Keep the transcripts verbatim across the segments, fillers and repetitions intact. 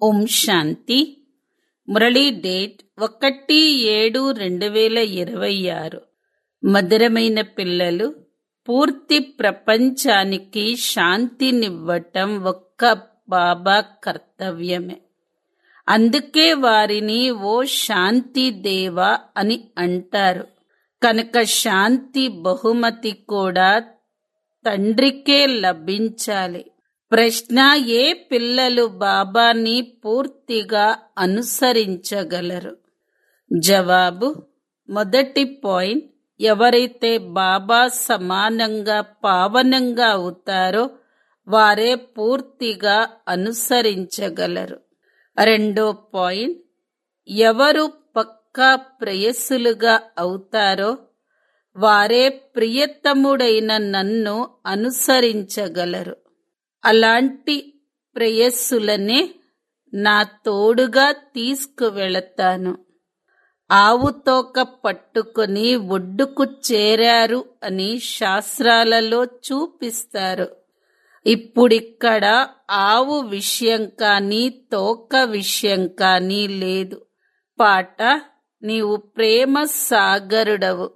ఓం శాంతి. Murali date ఒకటి ఏడు రెండు వేల ఇరవై ఆరు. మధురమైన పిల్లలు, పూర్తి ప్రపంచానికి శాంతినివ్వటం ఒక్క బాబా కర్తవ్యమే. అందుకే వారిని ఓ శాంతి దేవా అని అంటారు. కనుక శాంతి బహుమతి కూడా తండ్రికే లభించాలి. ప్రశ్న: ఏ పిల్లలు బాబాని పూర్తిగా అనుసరించగలరు? జవాబు: మొదటి పాయింట్, ఎవరైతే బాబా సమానంగా పావనంగా అవుతారో వారే పూర్తిగా అనుసరించగలరు. రెండో పాయింట్, ఎవరు పక్కా ప్రేయసులుగా అవుతారో వారే ప్రియతముడైన నన్ను అనుసరించగలరు. అలాంటి ప్రేయస్సులనే నా తోడుగా తీసుకువెళతాను. ఆవు తోక పట్టుకుని ఒడ్డుకు చేరారు అని శాస్త్రాలలో చూపిస్తారు. ఇప్పుడిక్కడ ఆవు విషయం కానీ తోక విషయం కానీ లేదు. పాట: నీవు ప్రేమ సాగరుడవు.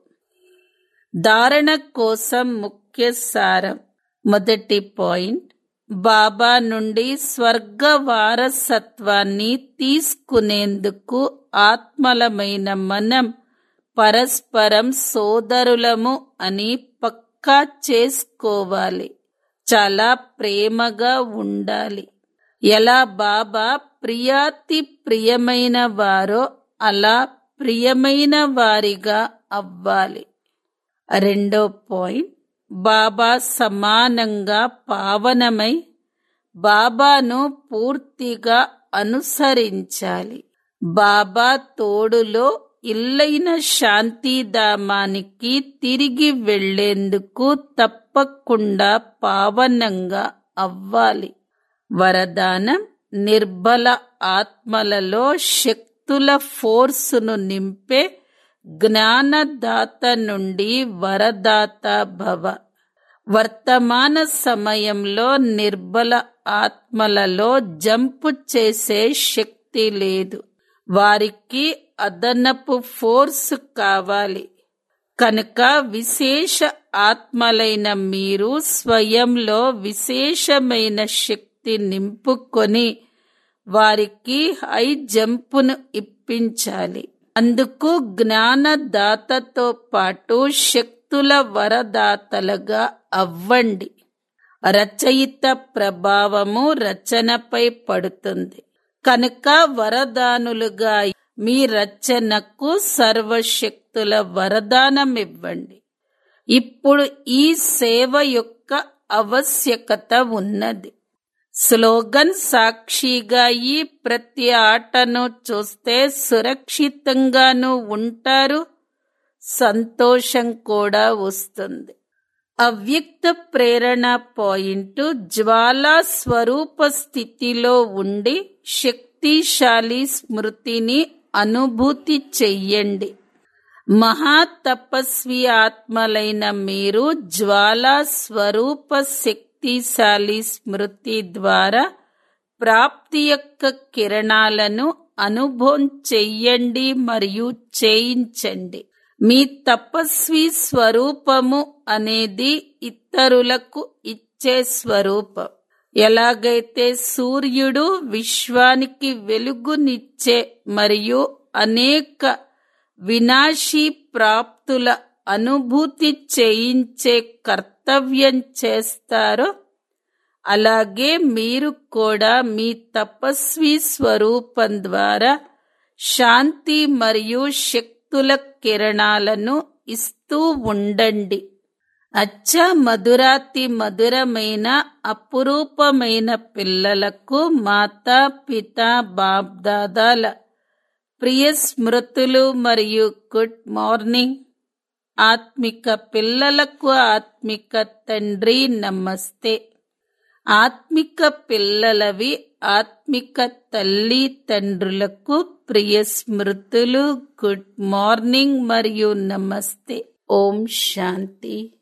ధారణ కోసం ముఖ్య సారం. మొదటి పాయింట్, బాబా నుండి స్వర్గ వారసత్వాన్ని తీసుకునేందుకు ఆత్మలమైన మనం పరస్పరం సోదరులము అని పక్కా చేసుకోవాలి. చాలా ప్రేమగా ఉండాలి. ఎలా బాబా ప్రియాతి ప్రియమైన వారో అలా ప్రియమైన వారిగా అవ్వాలి. రెండో పాయింట్, బాబా సమానంగా పావనమై బాబాను పూర్తిగా అనుసరించాలి. బాబా తోడులో ఇల్లైన శాంతిధామానికి తిరిగి వెళ్లేందుకు తప్పకుండా పావనంగా అవ్వాలి. వరదానం: నిర్బల ఆత్మలలో శక్తుల ఫోర్సును నింపే జ్ఞానదాత నుండి వరదాత భవ. వర్తమాన సమయంలో నిర్బల ఆత్మలలో జంపు చేసే శక్తి లేదు. వారికి అదనపు ఫోర్స్ కావాలి. కనుక విశేష ఆత్మలైన మీరు స్వయంలో విశేషమైన శక్తి నింపుకొని వారికి హై జంపును ఇప్పించాలి. అందుకు జ్ఞానదాతతో పాటు శక్తుల వరదాతలుగా అవ్వండి. రచయిత ప్రభావము రచనపై పడుతుంది. కనుక వరదానులుగా మీ రచనకు సర్వశక్తుల వరదానమివ్వండి. ఇప్పుడు ఈ సేవ యొక్క ఆవశ్యకత ఉన్నది. స్లోగన్: సాక్షిగా ఈ ప్రతి ఆటను చూస్తే సురక్షితంగానూ ఉంటారు, సంతోషం కూడా వస్తుంది. అవ్యక్త ప్రేరణ పాయింట్, జ్వాలా స్వరూప స్థితిలో ఉండి శక్తిశాలి స్మృతిని అనుభూతి చెయ్యండి. మహాతపస్వి ఆత్మలైన మీరు జ్వాలా స్వరూప శక్తిశాలి స్మృతి ద్వారా ప్రాప్తి యొక్క కిరణాలను అనుభవం చెయ్యండి మరియు చేయించండి. మీ తపస్వి స్వరూపము అనేది ఇతరులకు ఇచ్చే స్వరూపం. ఎలాగైతే సూర్యుడు విశ్వానికి వెలుగునిచ్చే మరియు అనేక వినాశీ ప్రాప్తుల అనుభూతి చేయించే కర్తవ్యం చేస్తారో అలాగే మీరు కూడా మీ తపస్వి స్వరూపం ద్వారా శాంతి మరియు శక్తుల కిరణాలను ఇస్తూ ఉండండి. అచ్చా మధురాతి మధురమైన అపురూపమైన పిల్లలకు మాతా పిత బాప్ దాదాల ప్రియ స్మృతులు మరియు గుడ్ మార్నింగ్. ఆత్మిక పిల్లలకు ఆత్మిక తండ్రి నమస్తే. ఆత్మిక పిల్లలవి ఆత్మిక తల్లి తండ్రులకు ప్రియ స్మృతులు, గుడ్ మార్నింగ్ మరియు నమస్తే. ఓం శాంతి.